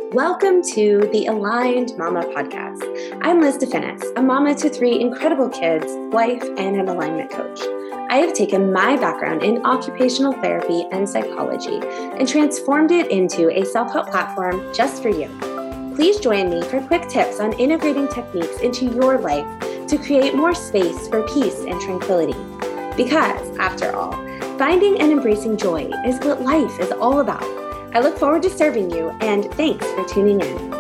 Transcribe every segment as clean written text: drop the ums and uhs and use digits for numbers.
Welcome to the Aligned Mama podcast. I'm Liz DeFinis, a mama to 3 incredible kids, wife, and an alignment coach. I have taken my background in occupational therapy and psychology and transformed it into a self-help platform just for you. Please join me for quick tips on integrating techniques into your life to create more space for peace and tranquility. Because, after all, finding and embracing joy is what life is all about. I look forward to serving you, and thanks for tuning in.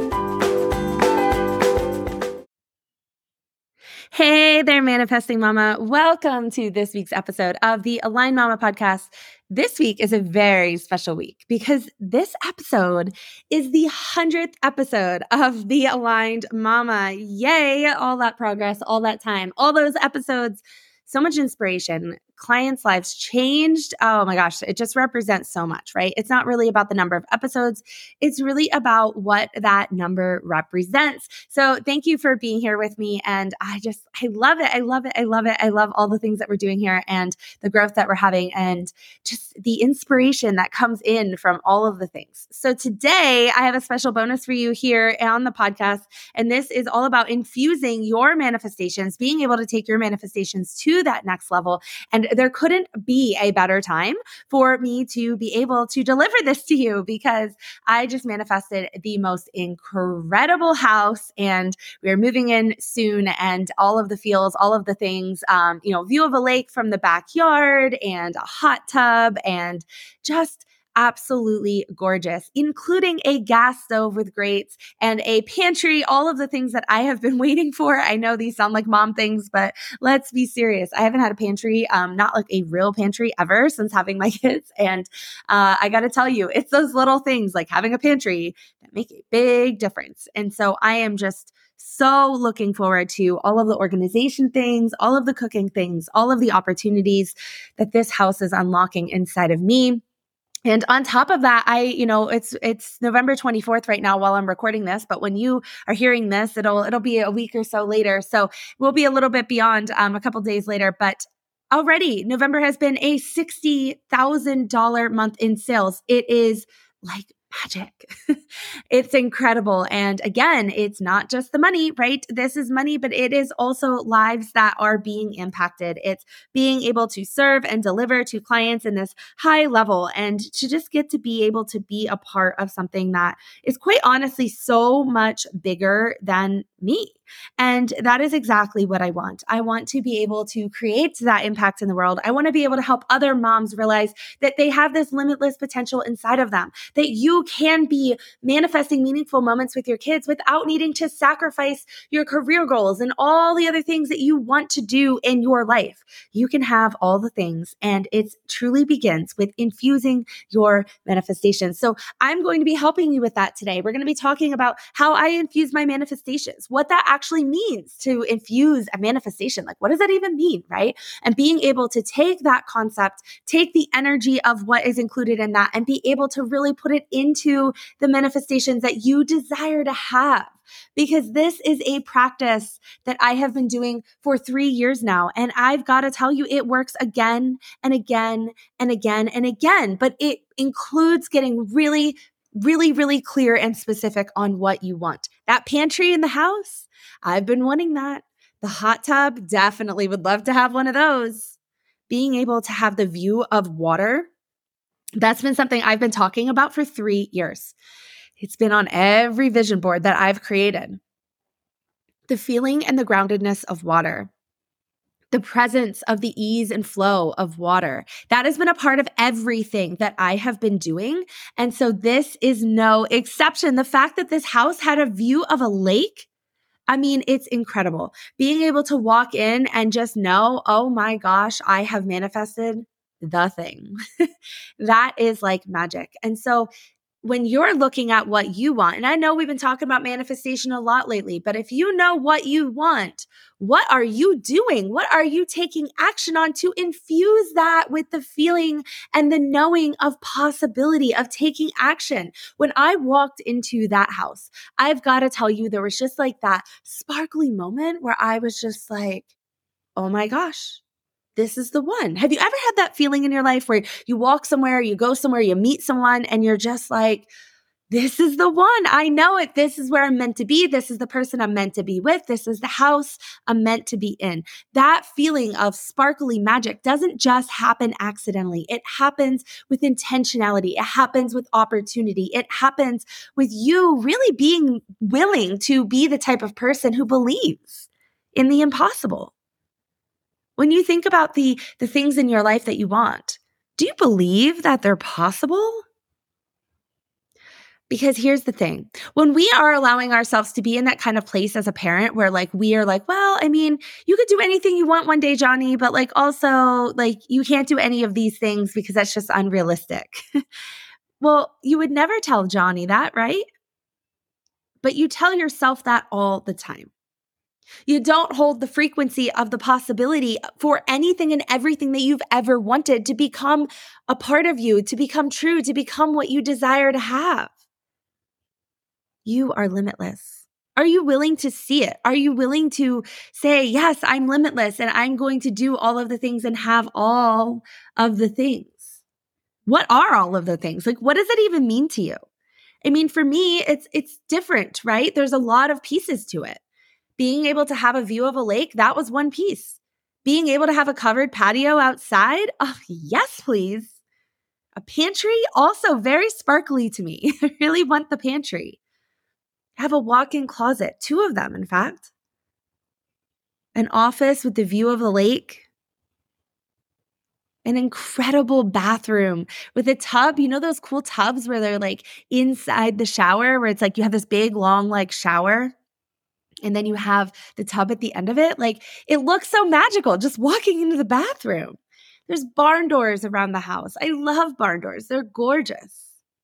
Hey there, Manifesting Mama. Welcome to this week's episode of the Aligned Mama podcast. This week is a very special week because this episode is the 100th episode of the Aligned Mama. Yay, all that progress, all that time, all those episodes, so much inspiration. Clients' lives changed. Oh my gosh, it just represents so much, right? It's not really about the number of episodes. It's really about what that number represents. So thank you for being here with me. And I love it. I love it. I love it. I love all the things that we're doing here and the growth that we're having and just the inspiration that comes in from all of the things. So today I have a special bonus for you here on the podcast. And this is all about infusing your manifestations, being able to take your manifestations to that next level. And there couldn't be a better time for me to be able to deliver this to you because I just manifested the most incredible house and we're moving in soon and all of the feels, all of the things, view of a lake from the backyard and a hot tub and just absolutely gorgeous, including a gas stove with grates and a pantry, all of the things that I have been waiting for. I know these sound like mom things, but let's be serious. I haven't had a pantry, not like a real pantry ever since having my kids. And I got to tell you, it's those little things like having a pantry that make a big difference. And so I am just so looking forward to all of the organization things, all of the cooking things, all of the opportunities that this house is unlocking inside of me. And on top of that, it's November 24th right now while I'm recording this, but when you are hearing this, it'll be a week or so later. So we'll be a little bit beyond a couple days later, but already November has been a $60,000 month in sales. It is like magic. It's incredible. And again, it's not just the money, right? This is money, but it is also lives that are being impacted. It's being able to serve and deliver to clients in this high level and to just get to be able to be a part of something that is quite honestly so much bigger than me. And that is exactly what I want. I want to be able to create that impact in the world. I want to be able to help other moms realize that they have this limitless potential inside of them, that you can be manifesting meaningful moments with your kids without needing to sacrifice your career goals and all the other things that you want to do in your life. You can have all the things, and it truly begins with infusing your manifestations. So I'm going to be helping you with that today. We're going to be talking about how I infuse my manifestations, what that actually means to infuse a manifestation. Like, what does that even mean, right? And being able to take that concept, take the energy of what is included in that, and be able to really put it into the manifestations that you desire to have. Because this is a practice that I have been doing for 3 years now. And I've got to tell you, it works again and again and again and again. But it includes getting really, really, really clear and specific on what you want. That pantry in the house, I've been wanting that. The hot tub, definitely would love to have one of those. Being able to have the view of water, that's been something I've been talking about for 3 years. It's been on every vision board that I've created. The feeling and the groundedness of water, the presence of the ease and flow of water, that has been a part of everything that I have been doing. And so this is no exception. The fact that this house had a view of a lake, I mean, it's incredible. Being able to walk in and just know, oh my gosh, I have manifested the thing. That is like magic. And so when you're looking at what you want, and I know we've been talking about manifestation a lot lately, but if you know what you want, what are you doing? What are you taking action on to infuse that with the feeling and the knowing of possibility of taking action? When I walked into that house, I've got to tell you, there was just like that sparkly moment where I was just like, oh my gosh, this is the one. Have you ever had that feeling in your life where you walk somewhere, you go somewhere, you meet someone, and you're just like, this is the one. I know it. This is where I'm meant to be. This is the person I'm meant to be with. This is the house I'm meant to be in. That feeling of sparkly magic doesn't just happen accidentally. It happens with intentionality. It happens with opportunity. It happens with you really being willing to be the type of person who believes in the impossible. When you think about the things in your life that you want, do you believe that they're possible? Because here's the thing. When we are allowing ourselves to be in that kind of place as a parent where we are like, well, I mean, you could do anything you want one day, Johnny, but also you can't do any of these things because that's just unrealistic. Well, you would never tell Johnny that, right? But you tell yourself that all the time. You don't hold the frequency of the possibility for anything and everything that you've ever wanted to become a part of you, to become true, to become what you desire to have. You are limitless. Are you willing to see it? Are you willing to say, yes, I'm limitless and I'm going to do all of the things and have all of the things? What are all of the things? What does it even mean to you? I mean, for me, it's different, right? There's a lot of pieces to it. Being able to have a view of a lake, that was one piece. Being able to have a covered patio outside, oh, yes, please. A pantry, also very sparkly to me. I really want the pantry. Have a walk-in closet, 2 of them, in fact. An office with the view of the lake. An incredible bathroom with a tub. You know those cool tubs where they're inside the shower, where it's you have this big, long, shower? And then you have the tub at the end of it. It looks so magical just walking into the bathroom. There's barn doors around the house. I love barn doors. They're gorgeous.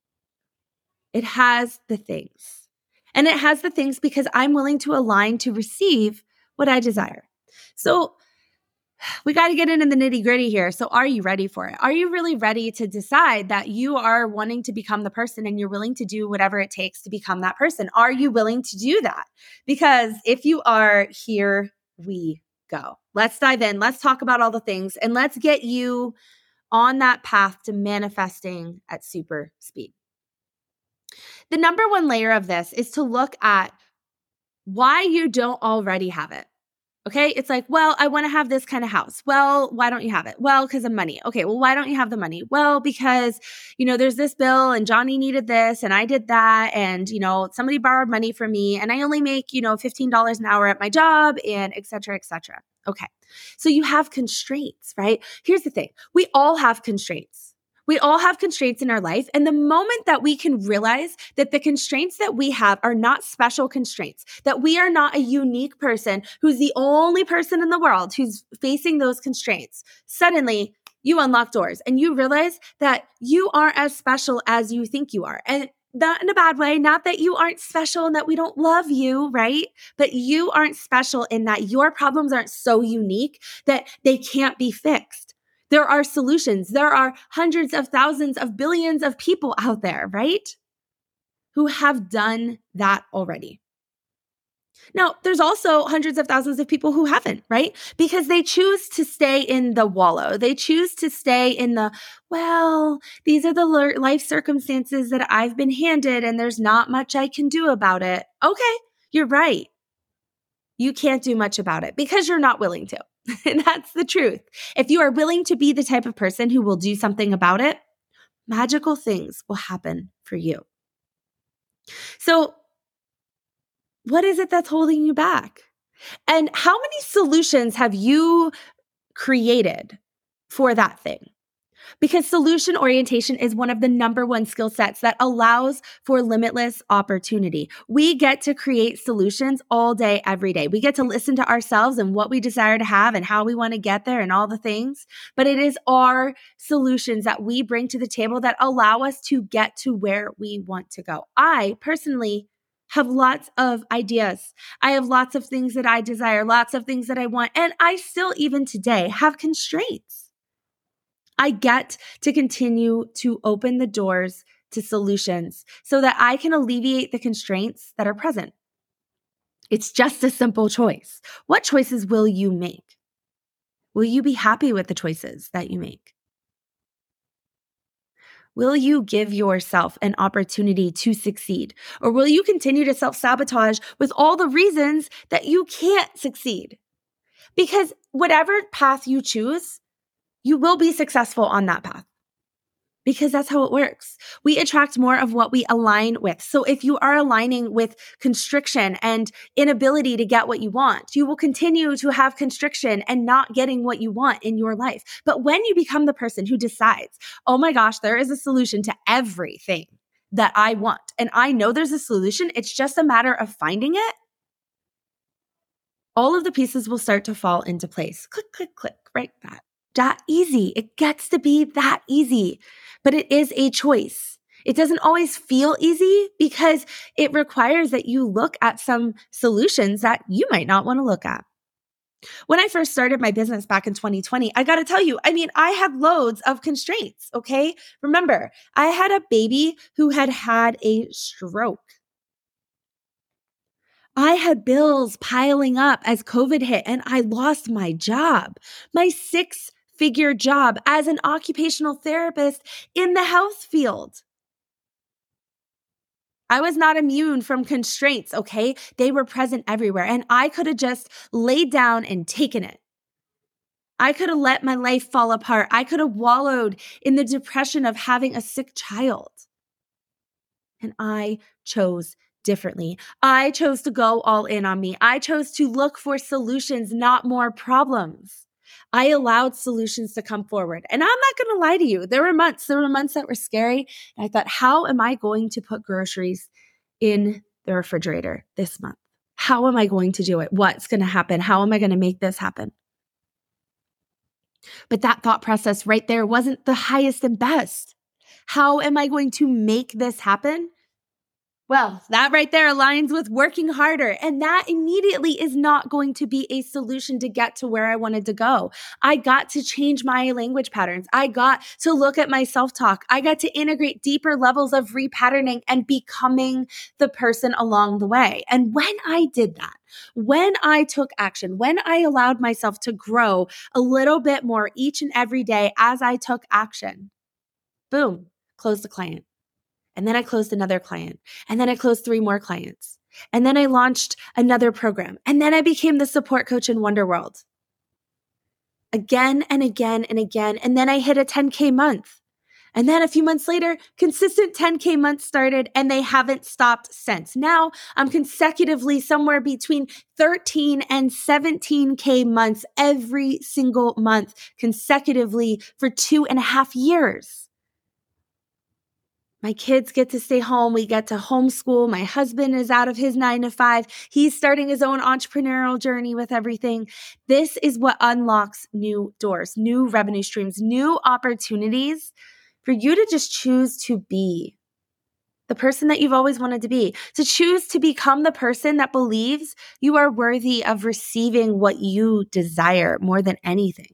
It has the things. And it has the things because I'm willing to align to receive what I desire. So we got to get into the nitty gritty here. So are you ready for it? Are you really ready to decide that you are wanting to become the person and you're willing to do whatever it takes to become that person? Are you willing to do that? Because if you are, here we go. Let's dive in. Let's talk about all the things and let's get you on that path to manifesting at super speed. The number one layer of this is to look at why you don't already have it. Okay. It's well, I want to have this kind of house. Well, why don't you have it? Well, because of money. Okay. Well, why don't you have the money? Well, because, there's this bill and Johnny needed this and I did that. And, somebody borrowed money from me and I only make, $15 an hour at my job and et cetera, et cetera. Okay. So you have constraints, right? Here's the thing. We all have constraints. We all have constraints in our life. And the moment that we can realize that the constraints that we have are not special constraints, that we are not a unique person who's the only person in the world who's facing those constraints, suddenly you unlock doors and you realize that you aren't as special as you think you are. And not in a bad way, not that you aren't special and that we don't love you, right? But you aren't special in that your problems aren't so unique that they can't be fixed. There are solutions. There are hundreds of thousands of billions of people out there, right? Who have done that already. Now, there's also hundreds of thousands of people who haven't, right? Because they choose to stay in the wallow. They choose to stay in these are the life circumstances that I've been handed and there's not much I can do about it. Okay, you're right. You can't do much about it because you're not willing to. And that's the truth. If you are willing to be the type of person who will do something about it, magical things will happen for you. So, what is it that's holding you back? And how many solutions have you created for that thing? Because solution orientation is one of the number one skill sets that allows for limitless opportunity. We get to create solutions all day, every day. We get to listen to ourselves and what we desire to have and how we want to get there and all the things. But it is our solutions that we bring to the table that allow us to get to where we want to go. I personally have lots of ideas. I have lots of things that I desire, lots of things that I want. And I still, even today, have constraints. I get to continue to open the doors to solutions so that I can alleviate the constraints that are present. It's just a simple choice. What choices will you make? Will you be happy with the choices that you make? Will you give yourself an opportunity to succeed? Or will you continue to self-sabotage with all the reasons that you can't succeed? Because whatever path you choose, you will be successful on that path. Because that's how it works. We attract more of what we align with. So if you are aligning with constriction and inability to get what you want, you will continue to have constriction and not getting what you want in your life. But when you become the person who decides, oh my gosh, there is a solution to everything that I want, and I know there's a solution, it's just a matter of finding it, all of the pieces will start to fall into place. Click, click, click, right? That easy. It gets to be that easy, but it is a choice. It doesn't always feel easy because it requires that you look at some solutions that you might not want to look at. When I first started my business back in 2020, I got to tell you, I had loads of constraints, okay? Remember, I had a baby who had had a stroke. I had bills piling up as COVID hit and I lost my job, my six-figure job as an occupational therapist in the health field. I was not immune from constraints, okay? They were present everywhere and I could have just laid down and taken it. I could have let my life fall apart. I could have wallowed in the depression of having a sick child. And I chose differently. I chose to go all in on me. I chose to look for solutions, not more problems. I allowed solutions to come forward. And I'm not going to lie to you. There were months that were scary. And I thought, how am I going to put groceries in the refrigerator this month? How am I going to do it? What's going to happen? How am I going to make this happen? But that thought process right there wasn't the highest and best. How am I going to make this happen? Well, that right there aligns with working harder. And that immediately is not going to be a solution to get to where I wanted to go. I got to change my language patterns. I got to look at my self-talk. I got to integrate deeper levels of repatterning and becoming the person along the way. And when I did that, when I took action, when I allowed myself to grow a little bit more each and every day as I took action, boom, closed the client. And then I closed another client. And then I closed 3 more clients. And then I launched another program. And then I became the support coach in Wonderworld. Again and again and again. And then I hit a 10K month. And then a few months later, consistent 10K months started and they haven't stopped since. Now I'm consecutively somewhere between 13 and 17K months every single month consecutively for 2.5 years. My kids get to stay home. We get to homeschool. My husband is out of his 9 to 5. He's starting his own entrepreneurial journey with everything. This is what unlocks new doors, new revenue streams, new opportunities for you to just choose to be the person that you've always wanted to be, to choose to become the person that believes you are worthy of receiving what you desire more than anything.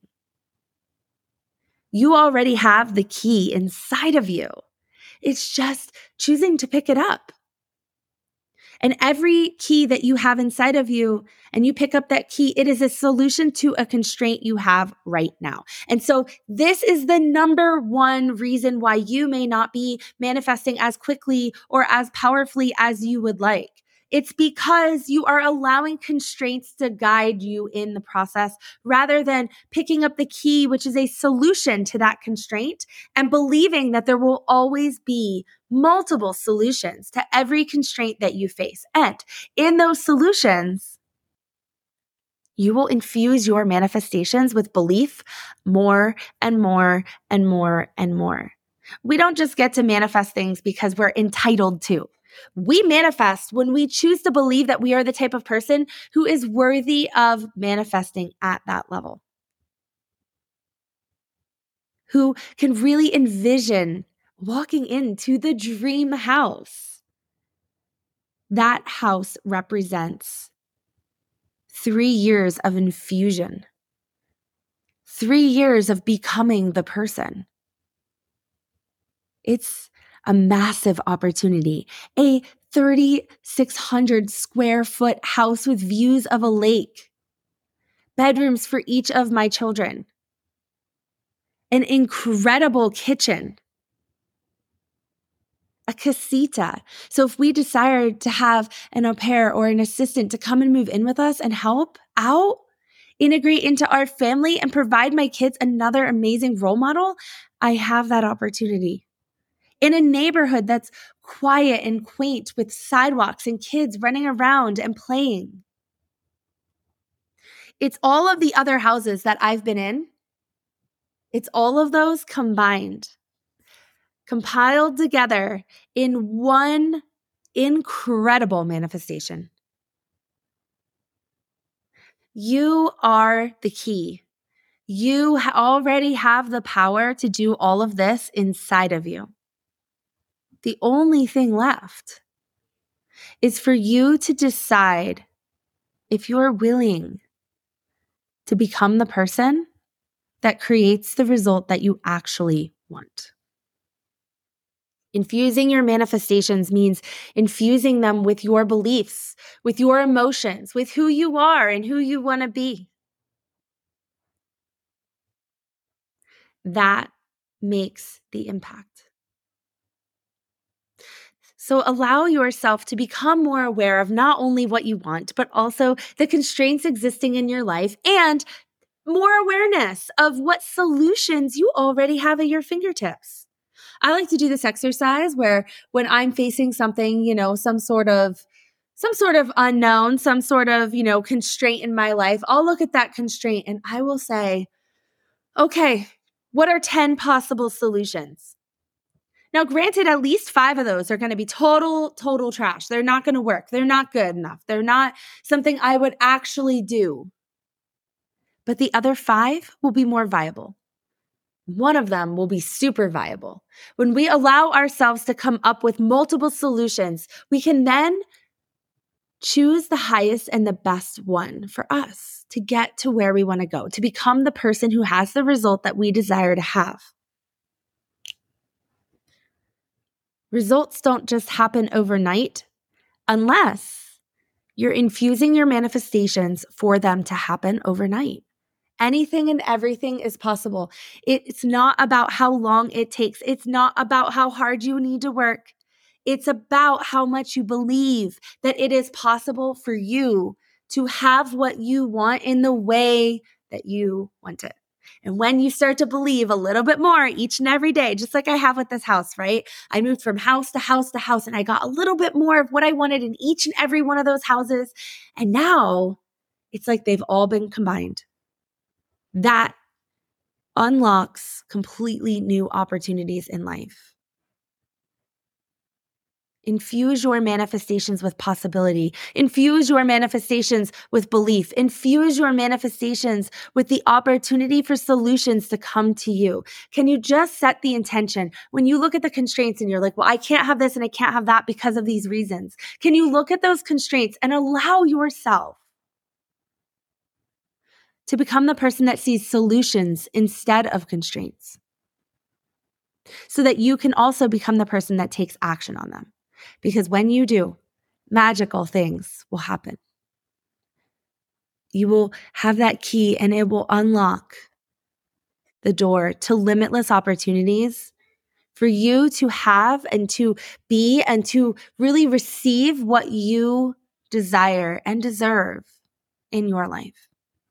You already have the key inside of you. It's just choosing to pick it up. And every key that you have inside of you and you pick up that key, it is a solution to a constraint you have right now. And so this is the number one reason why you may not be manifesting as quickly or as powerfully as you would like. It's because you are allowing constraints to guide you in the process rather than picking up the key, which is a solution to that constraint, and believing that there will always be multiple solutions to every constraint that you face. And in those solutions, you will infuse your manifestations with belief more and more and more and more. We don't just get to manifest things because we're entitled to. We manifest when we choose to believe that we are the type of person who is worthy of manifesting at that level, who can really envision walking into the dream house. That house represents 3 years of infusion, 3 years of becoming the person. It's a massive opportunity, a 3,600 square foot house with views of a lake, bedrooms for each of my children, an incredible kitchen, a casita. So if we desire to have an au pair or an assistant to come and move in with us and help out, integrate into our family and provide my kids another amazing role model, I have that opportunity. In a neighborhood that's quiet and quaint with sidewalks and kids running around and playing. It's all of the other houses that I've been in. It's all of those combined, compiled together in one incredible manifestation. You are the key. You already have the power to do all of this inside of you. The only thing left is for you to decide if you're willing to become the person that creates the result that you actually want. Infusing your manifestations means infusing them with your beliefs, with your emotions, with who you are and who you want to be. That makes the impact. So allow yourself to become more aware of not only what you want, but also the constraints existing in your life and more awareness of what solutions you already have at your fingertips. I like to do this exercise where when I'm facing something, some sort of unknown, some sort of, constraint in my life, I'll look at that constraint and I will say, okay, what are 10 possible solutions? Now, granted, at least 5 of those are going to be total trash. They're not going to work. They're not good enough. They're not something I would actually do. But the other 5 will be more viable. One of them will be super viable. When we allow ourselves to come up with multiple solutions, we can then choose the highest and the best one for us to get to where we want to go, to become the person who has the result that we desire to have. Results don't just happen overnight unless you're infusing your manifestations for them to happen overnight. Anything and everything is possible. It's not about how long it takes. It's not about how hard you need to work. It's about how much you believe that it is possible for you to have what you want in the way that you want it. And when you start to believe a little bit more each and every day, just like I have with this house, right? I moved from house to house to house and I got a little bit more of what I wanted in each and every one of those houses. And now it's like they've all been combined. That unlocks completely new opportunities in life. Infuse your manifestations with possibility. Infuse your manifestations with belief. Infuse your manifestations with the opportunity for solutions to come to you. Can you just set the intention when you look at the constraints and you're like, well, I can't have this and I can't have that because of these reasons. Can you look at those constraints and allow yourself to become the person that sees solutions instead of constraints, so that you can also become the person that takes action on them? Because when you do, magical things will happen. You will have that key and it will unlock the door to limitless opportunities for you to have and to be and to really receive what you desire and deserve in your life.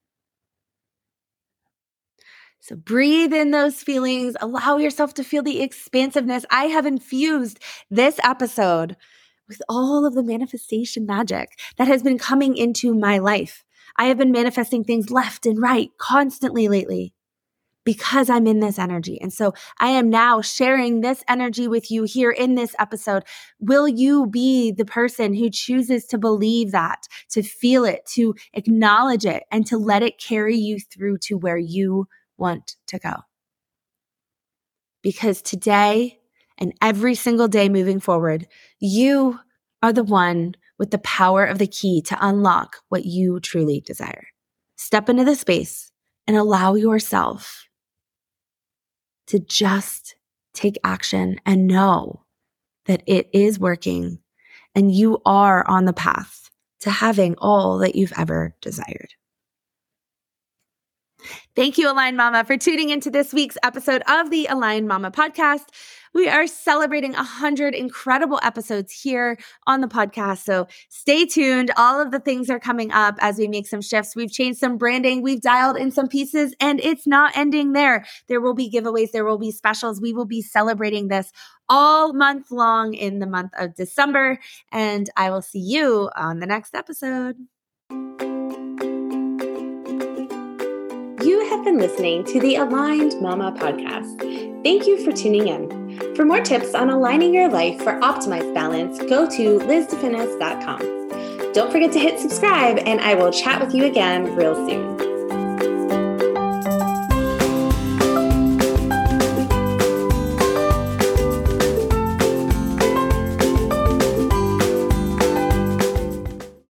So breathe in those feelings. Allow yourself to feel the expansiveness. I have infused this episode with all of the manifestation magic that has been coming into my life. I have been manifesting things left and right constantly lately because I'm in this energy. And so I am now sharing this energy with you here in this episode. Will you be the person who chooses to believe that, to feel it, to acknowledge it, and to let it carry you through to where you want to go? Because today and every single day moving forward, you are the one with the power of the key to unlock what you truly desire. Step into the space and allow yourself to just take action and know that it is working and you are on the path to having all that you've ever desired. Thank you, Aligned Mama, for tuning into this week's episode of the Aligned Mama podcast. We are celebrating 100 incredible episodes here on the podcast. So stay tuned. All of the things are coming up as we make some shifts. We've changed some branding. We've dialed in some pieces, and it's not ending there. There will be giveaways. There will be specials. We will be celebrating this all month long in the month of December. And I will see you on the next episode. You have been listening to the Aligned Mama podcast. Thank you for tuning in. For more tips on aligning your life for optimized balance, go to LizDefinis.com. Don't forget to hit subscribe, and I will chat with you again real soon.